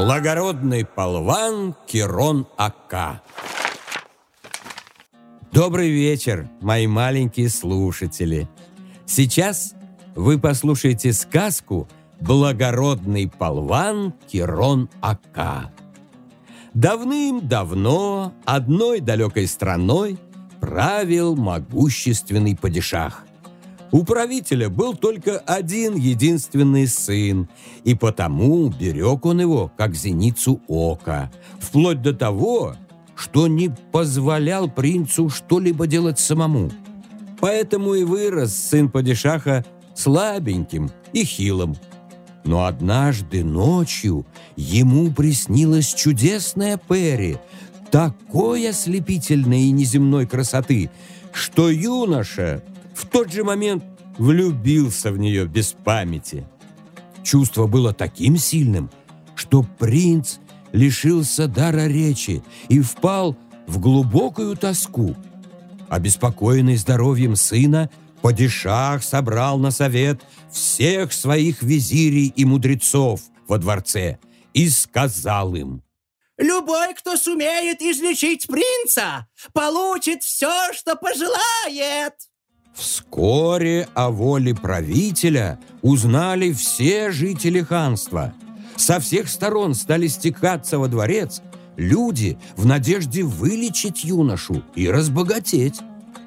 Благородный полван Кирон Ака. Добрый вечер, мои маленькие слушатели. Сейчас вы послушаете сказку «Благородный полван Кирон Ака». Давным-давно одной далекой страной правил могущественный падишах. У правителя был только один единственный сын, и потому берег он его, как зеницу ока, вплоть до того, что не позволял принцу что-либо делать самому. Поэтому и вырос сын падишаха слабеньким и хилым. Но однажды ночью ему приснилась чудесная Пери, такой ослепительной и неземной красоты, что юноша в тот же момент влюбился в нее без памяти. Чувство было таким сильным, что принц лишился дара речи и впал в глубокую тоску. Обеспокоенный здоровьем сына, падишах собрал на совет всех своих визирей и мудрецов во дворце и сказал им: «Любой, кто сумеет излечить принца, получит все, что пожелает». Вскоре о воле правителя узнали все жители ханства. Со всех сторон стали стекаться во дворец люди в надежде вылечить юношу и разбогатеть.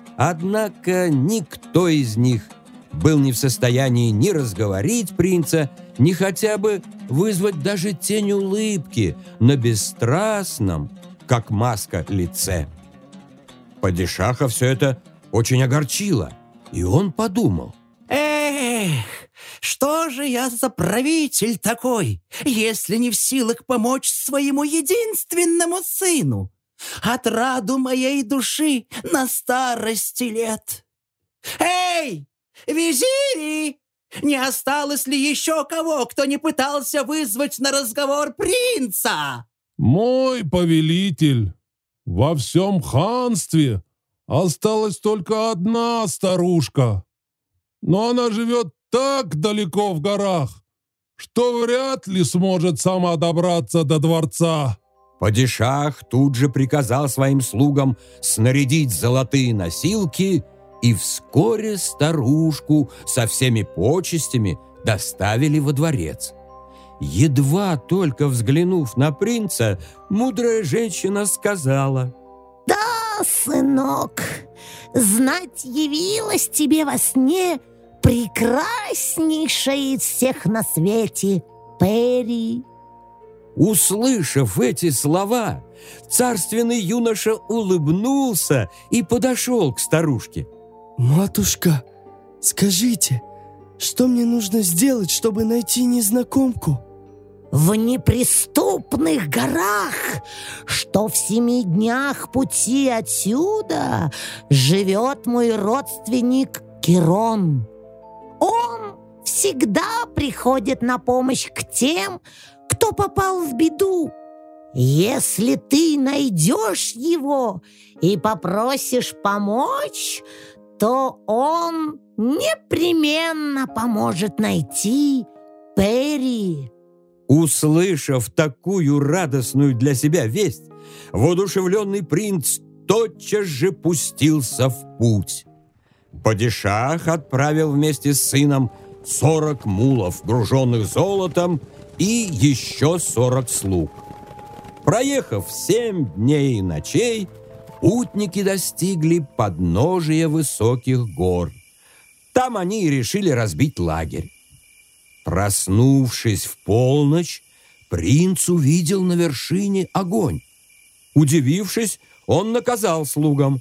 Однако никто из них был не в состоянии ни разговорить принца, ни хотя бы вызвать даже тень улыбки на бесстрастном, как маска, лице. Падишаха все это очень огорчило, и он подумал: «Эх, что же я за правитель такой, если не в силах помочь своему единственному сыну, отраду моей души на старости лет? Эй, визири, не осталось ли еще кого, кто не пытался вызвать на разговор принца?» «Мой повелитель, во всем ханстве осталась только одна старушка, но она живет так далеко в горах, что вряд ли сможет сама добраться до дворца». Падишах тут же приказал своим слугам снарядить золотые носилки, и вскоре старушку со всеми почестями доставили во дворец. Едва только взглянув на принца, мудрая женщина сказала: «Да, сынок, знать явилась тебе во сне прекраснейшая из всех на свете Пери». Услышав эти слова, царственный юноша улыбнулся и подошел к старушке. «Матушка, скажите, что мне нужно сделать, чтобы найти незнакомку?» «В неприступных горах, что в 7 днях пути отсюда, живет мой родственник Кирон. Он всегда приходит на помощь к тем, кто попал в беду. Если ты найдешь его и попросишь помочь, то он непременно поможет найти Пери». Услышав такую радостную для себя весть, воодушевленный принц тотчас же пустился в путь. Падишах отправил вместе с сыном 40 мулов, груженных золотом, и еще 40 слуг. Проехав 7 дней и ночей, путники достигли подножия высоких гор. Там они и решили разбить лагерь. Проснувшись в полночь, принц увидел на вершине огонь. Удивившись, он наказал слугам: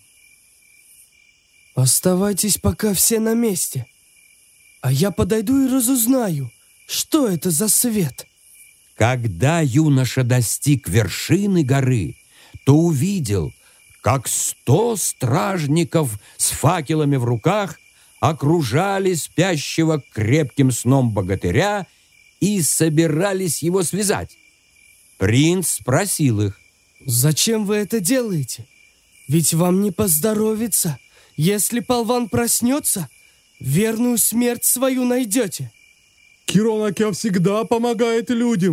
«Оставайтесь пока все на месте, а я подойду и разузнаю, что это за свет». Когда юноша достиг вершины горы, то увидел, как 100 стражников с факелами в руках окружали спящего крепким сном богатыря и собирались его связать. Принц спросил их: «Зачем вы это делаете? Ведь вам не поздоровится. Если полван проснется, верную смерть свою найдете». Кирон Ака всегда помогает людям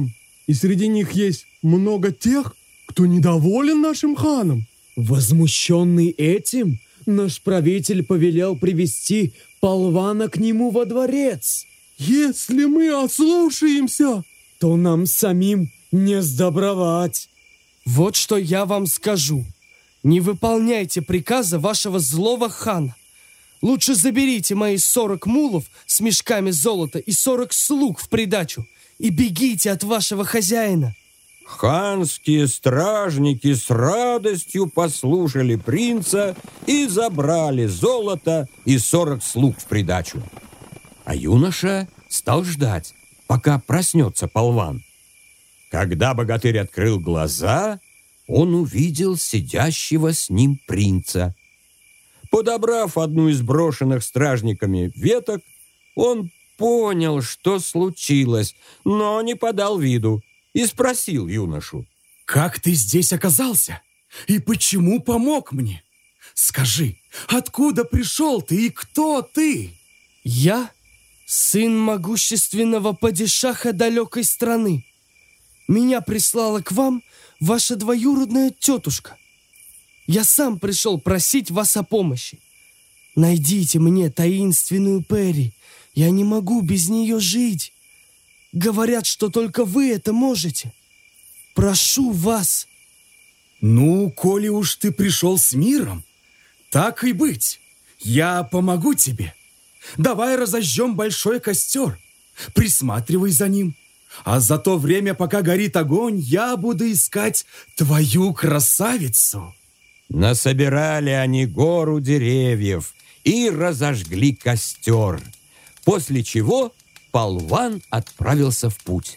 И среди них есть много тех, кто недоволен нашим ханом. Возмущенный этим, наш правитель повелел привести Полвана к нему во дворец. Если мы ослушаемся, то нам самим не сдобровать. Вот что я вам скажу. Не выполняйте приказа вашего злого хана. Лучше заберите мои 40 мулов с мешками золота и 40 слуг в придачу и бегите от вашего хозяина. Ханские стражники с радостью послушали принца и забрали золото и 40 слуг в придачу. А юноша стал ждать, пока проснется Полван. Когда богатырь открыл глаза, он увидел сидящего с ним принца. Подобрав одну из брошенных стражниками веток, он понял, что случилось, но не подал виду, и спросил юношу: «Как ты здесь оказался? И почему помог мне? Скажи, откуда пришел ты и кто ты?» Я сын могущественного падишаха далекой страны. Меня прислала к вам ваша двоюродная тетушка. Я сам пришел просить вас о помощи. Найдите мне таинственную Пери. Я не могу без нее жить. Говорят, что только вы это можете. Прошу вас». «Ну, коли уж ты пришел с миром, так и быть. Я помогу тебе. Давай разожжем большой костер. Присматривай за ним. А за то время, пока горит огонь, я буду искать твою красавицу». Насобирали они гору деревьев и разожгли костер, после чего Полван отправился в путь.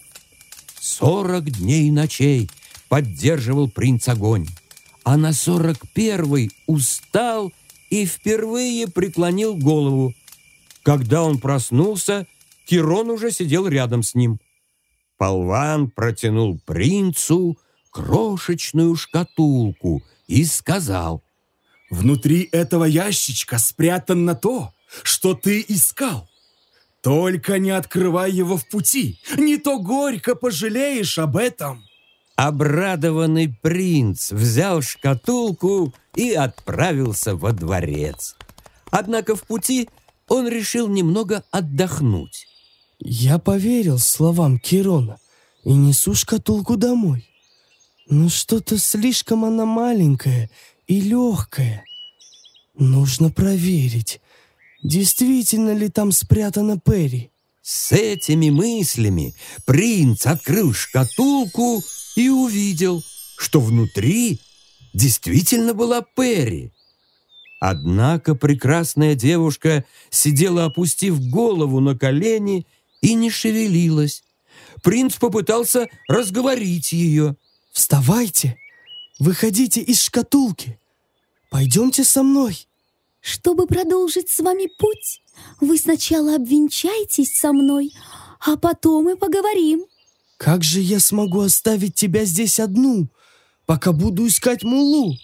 40 дней и ночей поддерживал принц огонь, а на 41-й устал и впервые преклонил голову. Когда он проснулся, Кирон уже сидел рядом с ним. Полван протянул принцу крошечную шкатулку и сказал: «Внутри этого ящичка спрятано то, что ты искал. Только не открывай его в пути, не то горько пожалеешь об этом». Обрадованный принц взял шкатулку и отправился во дворец. Однако в пути он решил немного отдохнуть. Я поверил словам Кирона и несу шкатулку домой. Но что-то слишком она маленькая и легкая. Нужно проверить, действительно ли там спрятана Пери. С этими мыслями принц открыл шкатулку и увидел, что внутри действительно была Пери. Однако прекрасная девушка сидела, опустив голову на колени, и не шевелилась. Принц попытался разговорить ее. «Вставайте, выходите из шкатулки, пойдемте со мной». «Чтобы продолжить с вами путь, вы сначала обвенчайтесь со мной, а потом и поговорим». «Как же я смогу оставить тебя здесь одну, пока буду искать мулу?»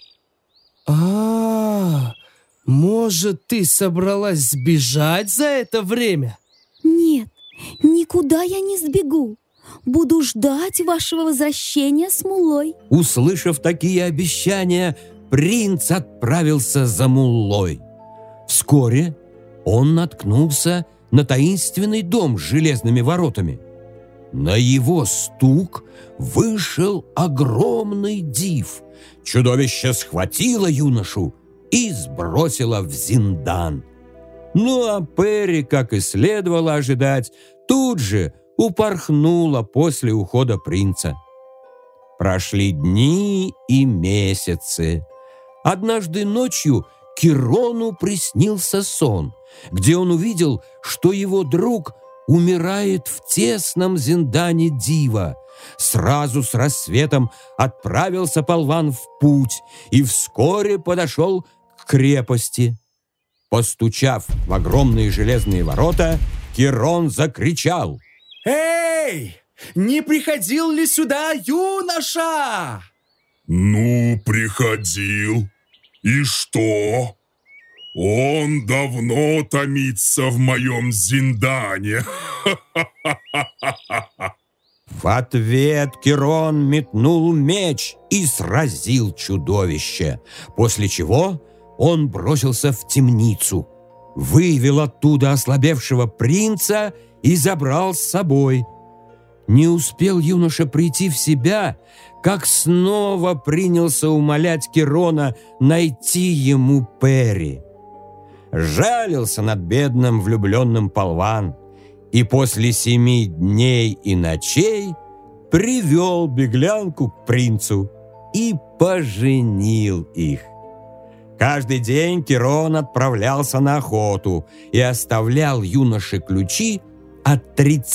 Может, ты собралась сбежать за это время?» «Нет, никуда я не сбегу. Буду ждать вашего возвращения с мулой». Услышав такие обещания, принц отправился за муллой. Вскоре он наткнулся на таинственный дом с железными воротами. На его стук вышел огромный див. Чудовище схватило юношу и сбросило в зиндан. Ну а Пери, как и следовало ожидать, тут же упорхнула после ухода принца. Прошли дни и месяцы. Однажды ночью Кирону приснился сон, где он увидел, что его друг умирает в тесном зиндане дива. Сразу с рассветом отправился Полван в путь и вскоре подошел к крепости. Постучав в огромные железные ворота, Кирон закричал: «Эй, не приходил ли сюда юноша?» «Ну, приходил. И что? Он давно томится в моем зиндане». В ответ Кирон метнул меч и сразил чудовище, после чего он бросился в темницу, вывел оттуда ослабевшего принца и забрал с собой. Не успел юноша прийти в себя, как снова принялся умолять Кирона найти ему Пери. Жалился над бедным влюбленным Полван, и после 7 дней и ночей привел беглянку к принцу и поженил их. Каждый день Кирон отправлялся на охоту и оставлял юноше ключи от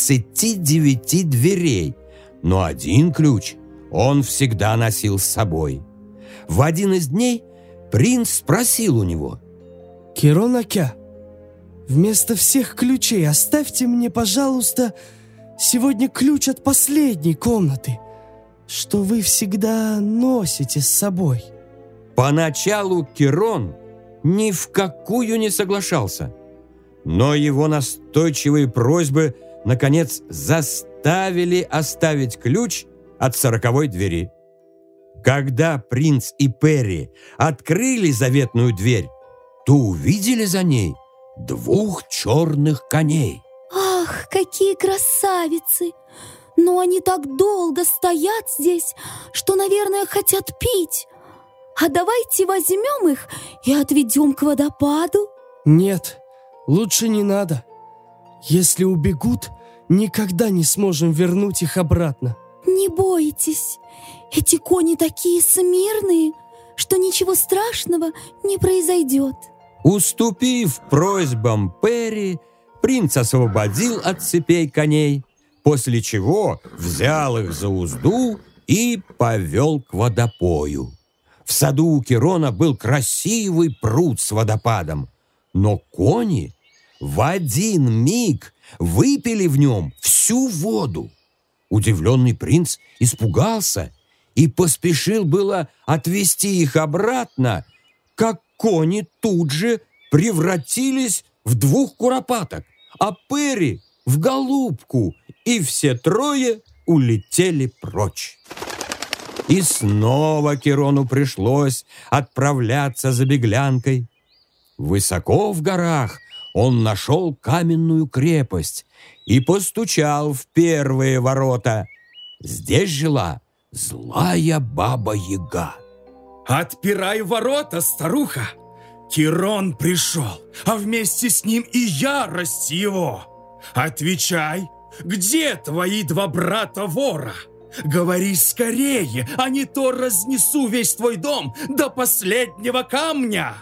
39 дверей, но один ключ он всегда носил с собой. В один из дней принц спросил у него: «Кирон Акя, вместо всех ключей оставьте мне, пожалуйста, сегодня ключ от последней комнаты, что вы всегда носите с собой». Поначалу Кирон ни в какую не соглашался, но его настойчивые просьбы, наконец, заставили оставить ключ от 40-й двери. Когда принц и Пери открыли заветную дверь, то увидели за ней 2 черных коней. Ах, какие красавицы! Но они так долго стоят здесь, что, наверное, хотят пить. А давайте возьмем их и отведем к водопаду. Нет, лучше не надо. Если убегут, никогда не сможем вернуть их обратно. Не бойтесь, эти кони такие смирные, что ничего страшного не произойдет. Уступив просьбам Пери, принц освободил от цепей коней, после чего взял их за узду и повел к водопою. В саду у Кирона был красивый пруд с водопадом, но кони в один миг выпили в нем всю воду. Удивленный принц испугался и поспешил было отвести их обратно, как кони тут же превратились в 2 куропаток, а Пери в голубку, и все 3 улетели прочь. И снова Кирону пришлось отправляться за беглянкой. Высоко в горах он нашел каменную крепость и постучал в первые ворота. Здесь жила злая Баба-Яга. «Отпирай ворота, старуха! Кирон пришел, а вместе с ним и ярость его! Отвечай, где твои 2 брата-вора? Говори скорее, а не то разнесу весь твой дом до последнего камня!»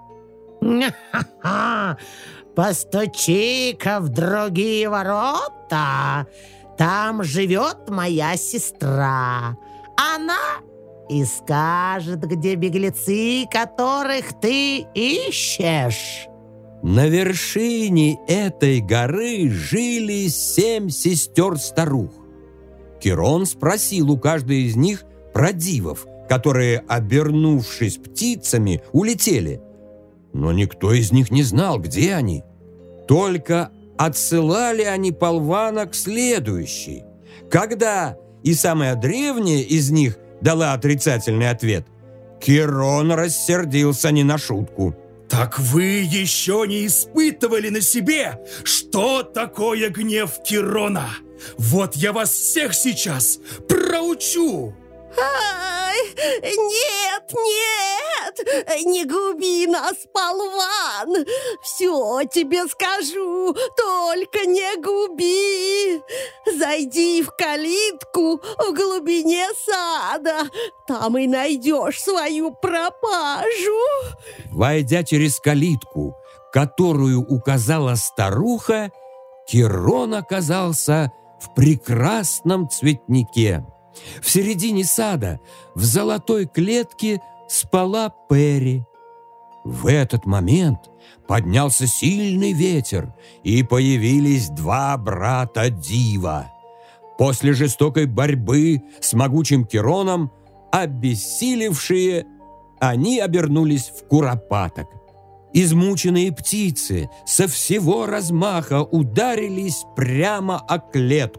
«Постучи-ка в другие ворота, там живет моя сестра. Она и скажет, где беглецы, которых ты ищешь». На вершине этой горы жили 7 сестер-старух. Кирон спросил у каждой из них про дивов, которые, обернувшись птицами, улетели. Но никто из них не знал, где они. Только отсылали они Полвана к следующей. Когда и самая древняя из них дала отрицательный ответ, Кирон рассердился не на шутку. «Так вы еще не испытывали на себе, что такое гнев Кирона? Вот я вас всех сейчас проучу!» Ай, нет, нет, не губи нас, Полван. Все тебе скажу, только не губи. Зайди в калитку в глубине сада, там и найдешь свою пропажу. Войдя через калитку, которую указала старуха, Кирон оказался в прекрасном цветнике. В середине сада, в золотой клетке, спала Пери. В этот момент поднялся сильный ветер, и появились 2 брата-дива. После жестокой борьбы с могучим Кироном, обессилевшие, они обернулись в куропаток. Измученные птицы со всего размаха ударились прямо о клетку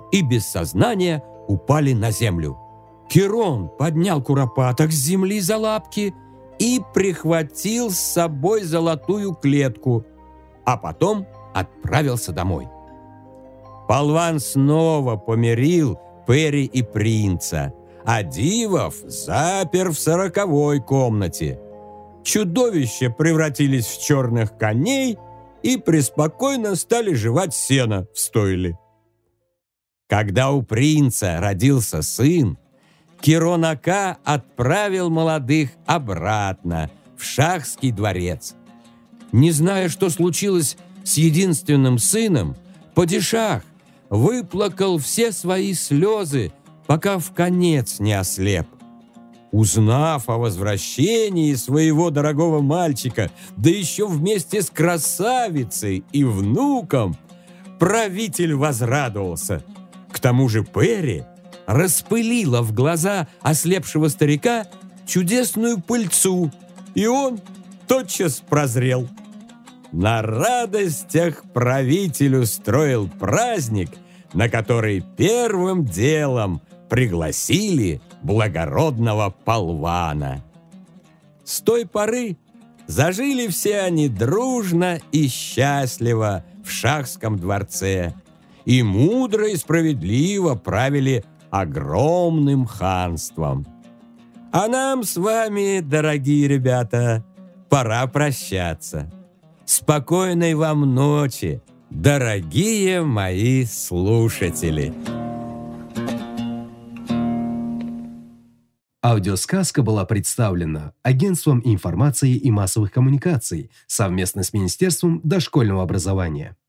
и без сознания упали на землю. Кирон поднял куропаток с земли за лапки и прихватил с собой золотую клетку, а потом отправился домой. Полван снова помирил Пери и принца, а дивов запер в 40-й комнате. Чудовища превратились в черных коней и преспокойно стали жевать сено в стойле. Когда у принца родился сын, Кирон-Ака отправил молодых обратно в Шахский дворец. Не зная, что случилось с единственным сыном, падишах выплакал все свои слезы, пока вконец не ослеп. Узнав о возвращении своего дорогого мальчика, да еще вместе с красавицей и внуком, правитель возрадовался. К тому же Пери распылила в глаза ослепшего старика чудесную пыльцу, и он тотчас прозрел. На радостях правитель устроил праздник, на который первым делом пригласили благородного Полвана. С той поры зажили все они дружно и счастливо в Шахском дворце и мудро и справедливо правили огромным ханством. А нам с вами, дорогие ребята, пора прощаться. Спокойной вам ночи, дорогие мои слушатели! Аудиосказка была представлена Агентством информации и массовых коммуникаций совместно с Министерством дошкольного образования.